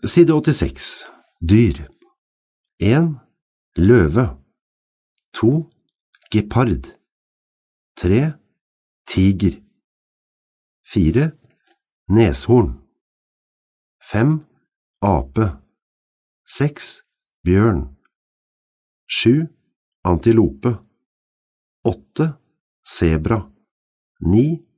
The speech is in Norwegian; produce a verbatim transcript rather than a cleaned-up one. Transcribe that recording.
Side åttiseks. Dyr. en. Løve. to. Gepard. tre. Tiger. fire. Neshorn. fem. Ape. seks. Bjørn. sju. Antilope. åtte. Zebra. ni.